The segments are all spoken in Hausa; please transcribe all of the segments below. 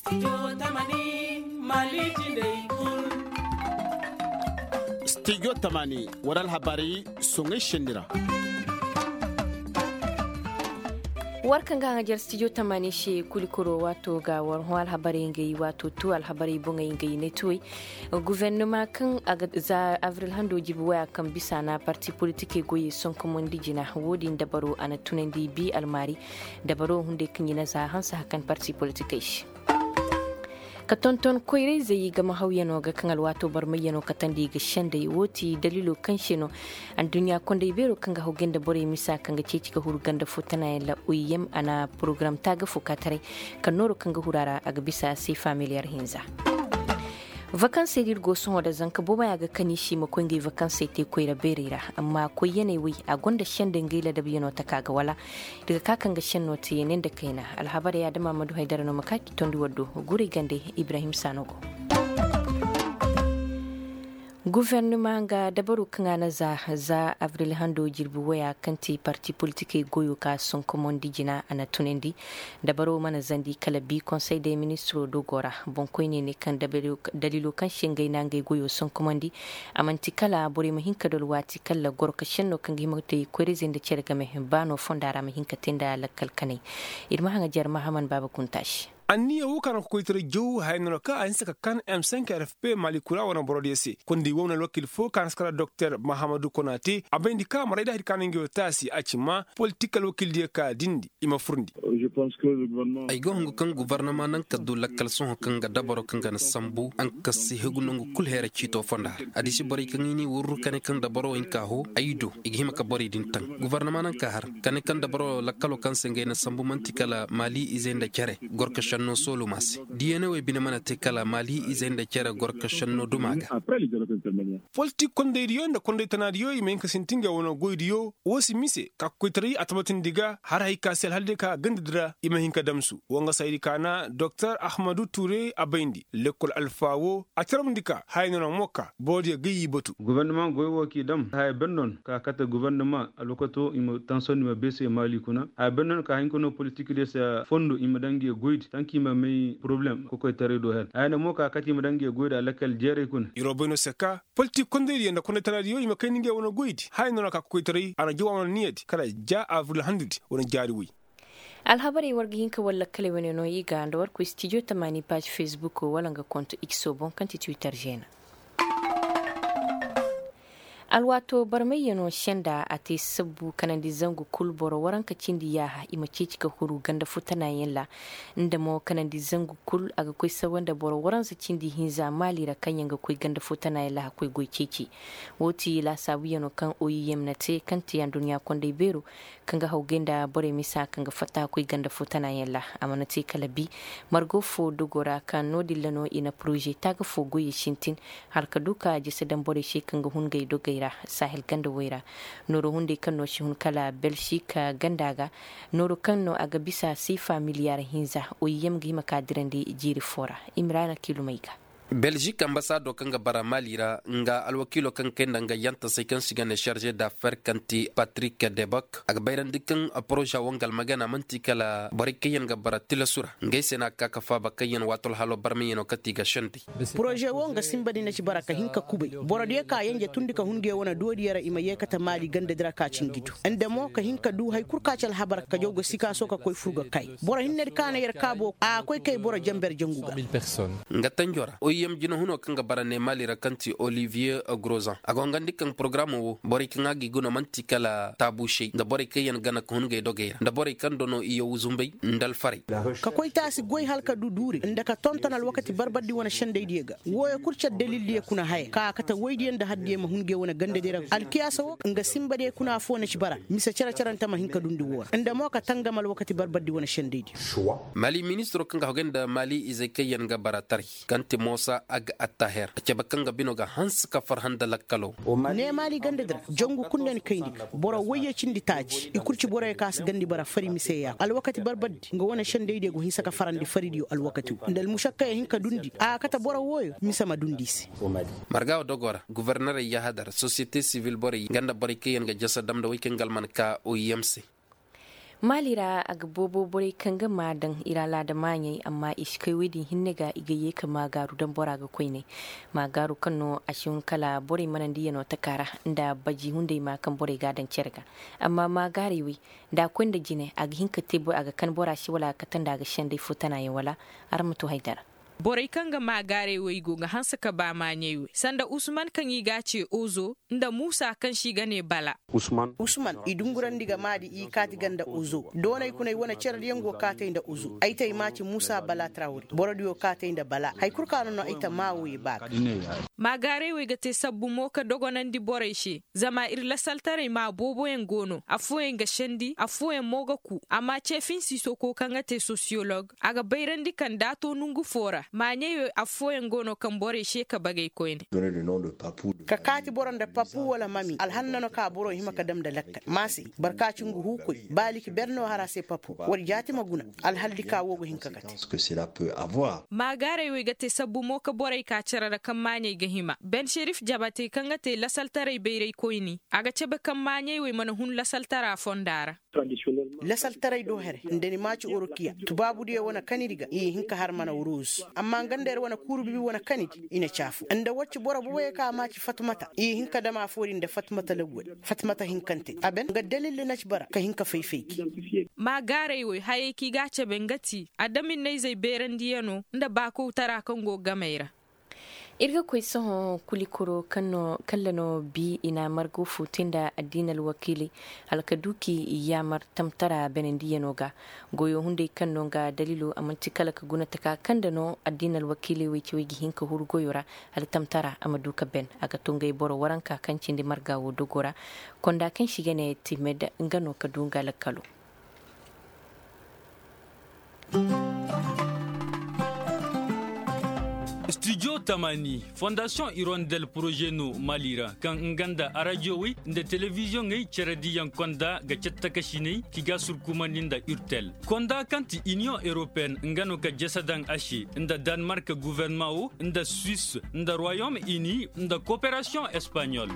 Studio Tamani waral habari songai shendira. Warkan ga ngajar studio Tamani she kulikoro wato ga warhwal habari ngai wato tu al habari bonga ngai ne tuwi gouvernement kan za avril hando jibu waya kan bisa na parti politique goyi son komondi jina wodi dabaro ana tunandi bi almari dabaro hunde kan yana za hansa hakan parti politique shi ka tonton koyre zai ga mahauyano ga kan alwato barmayano katandi ga shanda woti dalilo kan shino an duniya konda ibero kan ga hogen da bore misa kan ga ceci ga hurgan da futana la uyem ana program ta ga fukatare kan noro kan ga hurara a ga bisa sai familiar hinza vacances dirgo son da zanka boba ya ga kani shi makon ga vacances te koyra berera amma ko yanayi a gonda shandan gaila da biyano ta kaga wala daga kakan ga shanno te yenen da kaina alhabar ya da Mamadu Haidara no makaki tondi waddo gure gande Ibrahim Sanogo gouvernement ga dabaru kangana za avril hando jirbu waya kanti parti politique goyo ka son komondi jina ana tunendi dabaru mana zandi kala bi conseil des ministres dogora bon koyne ne kan dalilu kan shingai nangai goyo son komondi amanti kala bore mahinka dol wati kala gorka shenno kan gi mate korezen da cerga me bano fondara mahinka tenda lakal kanai irma hanga jar mahaman baba kuntashi anniya wukan ko itere jow hayno ka an saka kan M5 RFP malikura wana borodiyesi kundi wona lokil fo kan skala Dr Mahamadou Konate abendi ka marida hirkan ngi tasi achima political wakil dia ka dindi ima furndi je pense que le gouvernement ay gongo kan gouvernement nan kaddu lakkal son kan ga dabaro kan ga sambu an kasi hegunungu kul hera chito fonda adisi bori kan ni wurru kan dabaro in ka ho aido igihima ka bori din tan gouvernement nan ka har kan dabaro lakkalo kan sengay na sambu mantikala mali izenda kere gorka no solo mas diene we bina mana te kala mali izenda kera gorka shanno dumaga politique konde riyo nda konde tanariyo imen ka sintinga wono goidiyo wosi mise ka koitari atamatin diga har hay ka sel halde ka gandidra imen ka damsu wonga sayri kana Dr Ahmadou Touré abendi lekol alfawo ataram dika hayno mokka bodi gayi botu gouvernement goyo ki dam hay bennon ka kata gouvernement alokato imo tension ma bese mali kuna hay bennon ka hinkono politique de sa fondo imo dangi goidi kima mai problem ko koy tare do hen ayna mo ka kati mo dangi goida lakal jere kun irobeno seka politique kondiri yanda kono tanari yo kay ninge wona goidi hayno ka koy tare ana jiwa niyati kala ja avril 100 wona jari wi alhabari wargihinka wala kale wani no yiga ndo war ko studio tamani page facebook wala nga compte x bon kanti twitter jena alwato barmayano shenda ate sabu kanandi zangu kulboro waranka cindi yaha ima cicika huru ganda futana yella ndamo kanandi zangu kul aga koy sawanda boro waransa cindi hinza malira kanyanga koy ganda futana yella koy goy cici woti la sawiyano kan oyiyem nate kanti an dunya konde beru kanga hawgenda bore misa kanga fata koy ganda futana yella amanati kalabi margo fo dogora kan nodillano ina projet taga fo goy shintin har kaduka jisadan bore shi kanga hungay dogay sahel ganda wera noro hunde kanno shi hun kala belshika gandaga noro kanno aga bisa sifa miliyar hinza o yemgi makadirande jiri fora imrana kilumaiga Belgique ambassado kanga bara malira nga alwakilo kan kenda nga yanta sai kan shiga ne chargé d'affaires kanti Patrick Debok aga bayran dikan approche wangal magana manti kala barikayen ga bara tilasura ngay sena kaka fa bakayen watol halo barmiyeno katiga shanti projet wonga simbadi na ci baraka hinka kube borode ka yanje tundika hunge wona dodiyara ima yekata mali gande dira ka cingidu ande mo ka hinka du hay kurkacal habar ka jogo sika so ka koy furga kay boro hinne kana yer kabo a koy kay boro jamber janguga 1000 personnes nga tanjora yam jino huno kanga barane malira kanti Olivier Grozan agongandi kan programme wo bori kanga giguno manti kala tabushi da bori kayen gana hunge dogeira da bori kandono iyo uzumbe ndal fari ka koy tasi goy halka du duri ndaka tontonal wakati barbadi wona shende diega woya kurcha dalil die kuna hay ka kata woydi da hadde ma hunge wona gande dira alkiyasa wo nga simbade kuna fona ci bara misa cara caranta ma hinka dundi wora nda mo ka tangamal wakati barbadi wona shende di mali ministro kanga hogenda mali izekayen ga baratari kanti mosa ag attaher acaba kanga binoga hans ka farhanda lakkalo ne mali gande dira jongu kunden kayndi boro woye cindi taji ikurci boro e kas gandi bara fari miseya al wakati barbadi nga wona shende de go hisaka farandi faridio al wakati ndal mushakka e hinka dundi a kata boro woyo misama dundisi margaw dogora gouverneur ya hadar société civile bori ganda bori kayen ga jassa damda wekengal man ka OIMC malira aga bobo bore kanga madan irala da manyai amma iskai widin hinniga igaye kama garu dan bora ga koine ma garu kanno ashun kala bore manandi yano takara da baji hunde ma kan bore gadan cerga amma ma garewi da kwanda jine aga hinka tebo aga kan bora shi wala katan daga shande futana yin wala armutu haidara borai kanga magare waigo ga hansa ka ba manyewe sanda usman kan yi gace ozo inda musa kan shi gane bala usman idunguran diga madi i kati ganda ozo donai kunai wana cerar yango kata inda ozo aita imaci musa bala traori borodiyo kata inda bala hay kurkano no aita mawe ba magare wai ga te sabbu moka dogonan di borai shi zama irla saltare ma bobo en gono afuen ga shendi afuen moga ku amma chefin siso ko kanga te sociologue aga bayrandi kan dato nungu fora manyeyo afoyen gono kan bore she ka bagay koyne ka kati boron da papu wala mami alhannano ka boro hima ka dam da lakka masi barkacin gu hukui baliki berno harase papu wal jati maguna alhalli ka wogo hinka kati magare we gate sabbu mo ka bore ka cerara kan manye ga hima ben sherif jabate kan gate la saltare beire koyni aga cebe kan manye we mana hun la saltara fondara la saltare do here ndeni maci orokiya tubabu de wona kaniriga e hinka har mana urus amma gandere wana kurubi wana kaniti ina chafu anda wacce bora bo ka maci fatmata e hinka dama forin da fatmata lagwal fatmata hinkante aben ga dalil na bara ka hinka faifeki ma gare we hayeki gace bengati adamin nei zai berandiyano nda ba ko tara kan go gameira irga koy soho kulikoro kallano bi ina margo futinda addinal wakili halkaduki yamar tamtara benendiyanoga goyo hunde kanno ga dalilu amanti kala ka guna taka kandano addinal wakili wici wigi hinka hurgoyora hal tamtara amaduka ben aga tungay boro waranka kancindi margawo dogora konda kan shigane timed ngano kadunga lakalo Studio Tamani, Fondation Hirondelle Projet No Malira, kan nganda radio wi nde television ngai cherediyan konda ga cettakashine kiga surkumaninda Urtel. Konda kanti Union Européenne ngano ka jesadan ashi nda Danemark gouvernement o nda Suisse nda Royaume-Uni nda coopération espagnole.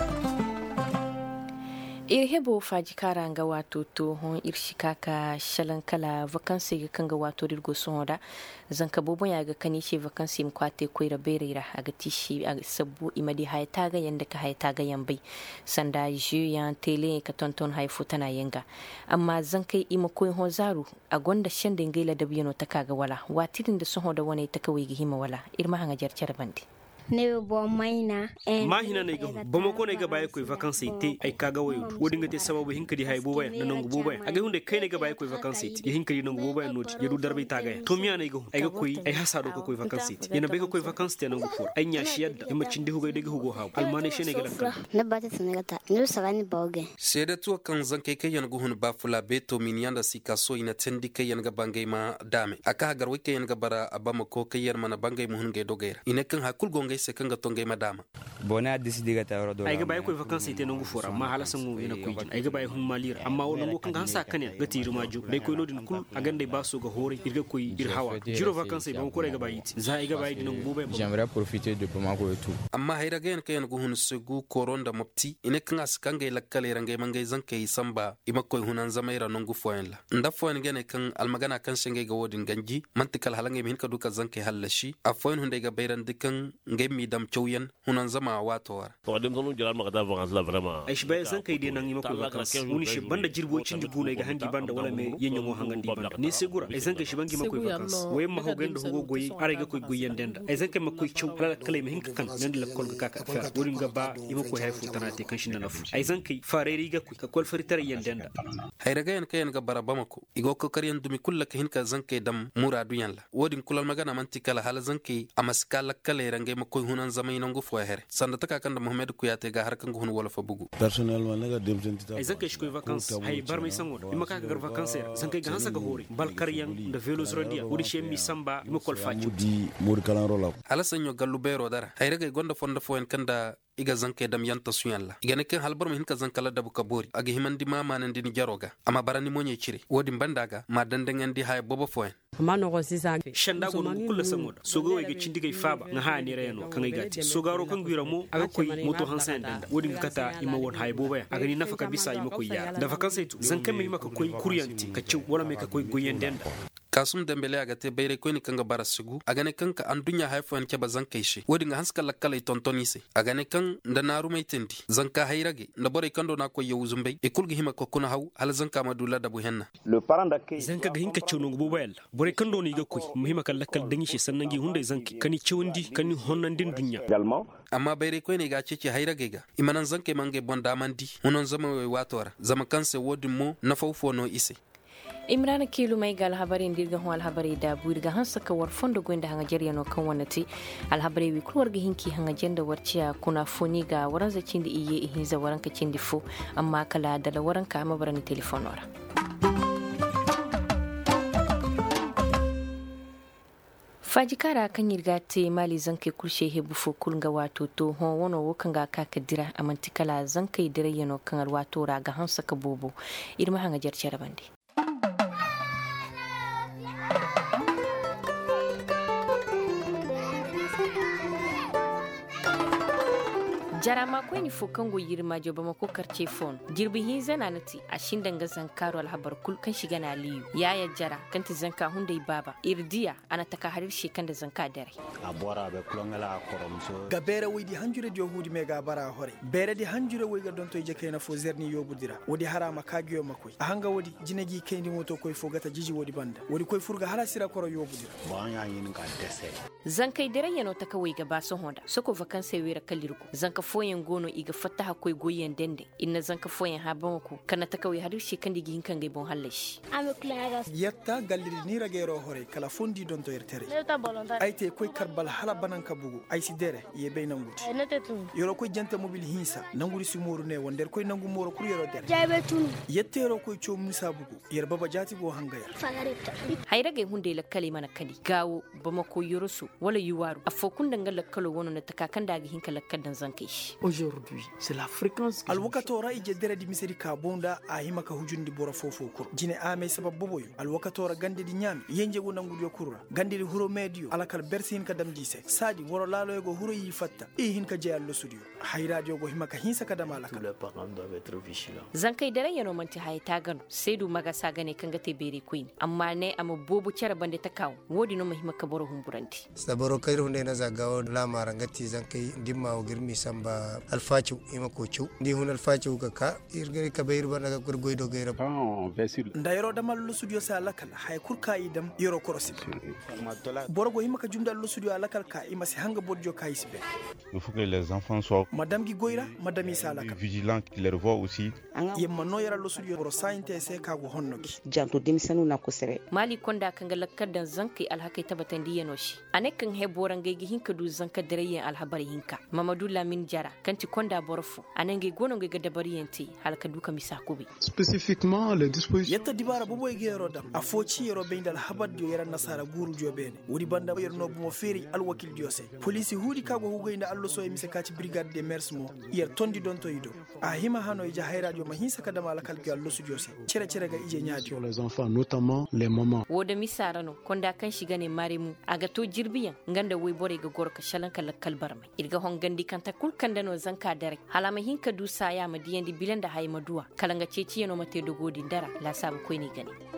irhebo faji karanga wato to hon irshikaka shalan kala vacancy ga kanga wato dirgo sonda zanka bobon ya ga kani ce vacancy m kwate koira berera aga tishi aga sabu imadi hayta ga yanda ka hayta ga yambai sanda ju yan tele ka tonton hay futana yanga amma zankai ima koy hon zaru a gonda shande ngela da biyano ta kaga wala watirin da son da wani ta kawai ga hima wala irma hanga jarcar bandi ne bo maina mahina ne ga bama ko ne ga baye koy vacances te ay kaga wayo wodi ngate sababu hinkadi hay bo baye nan go bo baye aga hunde kai ne ga baye koy vacances te hinkadi nan go bo baye noti yedu darbe taga to miya ne ga ay ga koy ay hasado ko koy vacances yana be ga koy vacances te nan go for ay nya shiyadda yamma cindi hugo de ga hugo ha almane shine ga dan na bata sanagata ni sabani bawge sede to kan zan kai yan go hun ba fula beto min yanda sika so ina tendi kai yan ga bangay ma dame aka gar wike yan ga bara abama ko kai yan mana bangay mu hun ga dogera ina kan hakul gonga se kanga tonga madama bona decide ga tawra do ay ga bay ko vacances te nangu fora ma hala sangu ina ko ay ga bay hum malira amma wala ngo kanga hansa kane ga tiru maju dai ko lodin kul agande baso ga hore irga ko ir hawa jiro vacances ba ko ga bay za ay ga bay dinangu bo bay j'aimerais profiter de Bamako et tout amma hayra ga yan kayan go hun segu koronda mopti ina kan as kanga lakkale rangay mangay zanke samba ima ko hunan zamaira nangu foyen la nda foyen gane kan almagana kan senge ga wodin ganji mantikal halangay min ka duka zanke halashi a foyen hunde ga bayran dikan ngay mi dam chowyen hunan zama wato war to dem sonu jalan magata vacances la vraiment ay shibaye san kay de nan yima ko vacances woni shi banda jirbo cindi bune ga handi banda wala me yenyo mo hangandi banda ni segura ay san kay shibangi ma ko vacances way ma ho gendo hugo goyi are ga koy goyen denda ay san kay ma koy chow ala kale me hinka kan nan la kol ga kaka fa wori nga ba yima ko hay futanate kan shin na fu ay san kay fareri ga koy ka kol faritar yen denda hayra ga yan kayan ga bara bamako igo ko kariyan dumi kullaka hinka zanke dam muradu yan la wodin kulal magana mantikala hala zanke amaskala kale range ma koy hunan zamay nangu fo here sanda taka kanda Mohamed Kuyate ga harkan go hun wala fa bugu personnellement naga dem sentita ay zanke shkoy vacances hay barmay sango ima ka gar vacances zanke ga hansa ga hore bal kariyan da velos randia wodi shemi samba ima kol fachu di mur kalan rola ala sanyo gallu bero dara hayra ga gonda fonda fo en kanda iga zanke dam yanta suyalla igane ken halbar min ka zankala dabu kabori aga himandi mama nan din jaroga amma barani monye cire wodi bandaga ma dandangan di hay bobo foen amma no go sisan shanda go kullu samoda sogo wai ga cindigai faba na ha ne rayano kan ai gati sogaro kan gwira mo aga koy moto hansan danda wodin kata ima won haybo baya aga ni nafaka bisa ima koy ya da fakan sai tu zan kan mai maka koy kuryanti ka ci wala mai ka koy goyen danda kasum dembele aga te bayre ko ni kanga barasugu aga ne kanka an dunya haifan ke bazan kai shi wodi nga hanska lakkala tontoni se aga ne kan da naru mai tendi zanka hayrage na bore kando na ko yewuzumbai e kulgi hima ko kuna haw hal zanka madula da bu henna zanka ga hinka chono go bayal bore kando ni ga koy muhima kan lakkal dangi shi sannan gi hunde zanki kani chewndi kani honnan din dunya amma bayre ko ni ga cece hayrage ga imanan zanke mange bonda mandi unon zama we watora zama kanse wodi mo na fawfo no ise imrana kilu mai gal habarin dirga ho alhabari da burga hansa ka war fondo gwenda hanga jeriya no kan wanati alhabari wi kulwar ga hinki hanga jenda warciya kuna foni ga waran za cindi iye ihin za waran ka cindi fu amma kala da waran ka ma barani telefonora fajikara kan yirga te mali zankai kurshe he bufo kulga wato to ho wono wokan ga kaka dira amantikala zankai dire yano kan wato raga hansa ka bobo irma hanga jarce rabande jarama ko ni fokango yirma joba mako karce phone jirbi hin zana nati a shindan ga zankaro alhabar kul kan shiga na liyu yaya jara kanti zanka hundai baba irdiya ana taka harir shekan da zanka dare abora be kulongala koromso ga bere widi hanjure dio hudi mega bara hore bere di hanjure wi ga don to je kayna fo zerni yobudira wodi harama kagiyo makoy a hanga wodi jinagi kayndi moto koy fogata jiji wodi banda wodi koy furga hala sira koro yobudira banya yin ga dese zankai dare yano taka wi ga baso honda soko vakanse wira kalirko zanka foyen gono iga fataha koy goyen dende inna zanka foyen ha banko kana takawi hadir shi kandi gi hinkan gai bon hallashi yatta galliri ni ragero hore kala fondi don to yertere ayte koy karbal hala banan ka bugu ay si dere ye be nanguti yoro koy jante mobil hinsa nanguri si moru ne wonder koy nangu moro kur yoro dere yettero koy cho musa bugu yer baba jati go hangaya hayra gai hunde la kalima na kali gawo bamako yorosu wala yuwaru afokun dangal la kalo wono na takakan da gi hinka la kaddan zankai aujourd'hui c'est la fréquence alwakatora ije dere di miseri ka bonda a himaka hujundi bora fofo kur jine ame sabab boboyo alwakatora gande di nyami yenje go nangudo kurra gande di huro medio alakal bersin ka dam dise sadi woro lalo go huro yi fatta e hin ka je allo studio hay radio go himaka hinsa ka dam alaka le parent doit être vigilant zankai dare yano manti hay tagano sedu maga sagane kanga te beri queen amma ne am bobu cara bande takaw wodi no mahimaka boro humburanti saboro kayro hunde na zagawo la marangati zankai dimma o girmi samba alfachu ima kochu ndi hun alfachu ka irgari kabeir banaga kur goido gaira ndayro damal lu studio sa lakal hay kurka idam yoro korosi borgo himaka jumda lu studio lakal ka ima si hanga bodjo kaisbe il faut que les enfants soient madame gi goira madame isa lakal vigilants qui les revoient aussi yemma no yara lu studio boro sainte se ka go honnoki janto dimsanu na ko sere mali konda kanga lakkadan zanki alhakai tabatan diyanoshi anekan heboran gaigi hinka du zanka dareyen alhabari hinka mamadou lamin jara kanti konda borfu anenge gono ga dabariyenti halka duka misakubi spécifiquement les dispositions yetta dibara bobo gero dam afoci yero beindal habaddio yera nasara guru jobene wodi banda yerno bumo feri alwakil diose police hudi kago hugoynda allo so e misekati brigade des mers mo yer tondi don to yido a hima hano e jahay radio ma hinsa kadama la kalgi allo su diose cere ga ije nyaadi les enfants notamment les mamans woda misarano konda kan shigane maremu aga to jirbiyan nganda way bore ga gorka shalanka la kalbarma irga hongandi kanta kul kandano zanka dare halama hinka du saya ma diyandi bilanda hay maduwa kalanga ceci no mate dogodi dara la sabu koy ni gani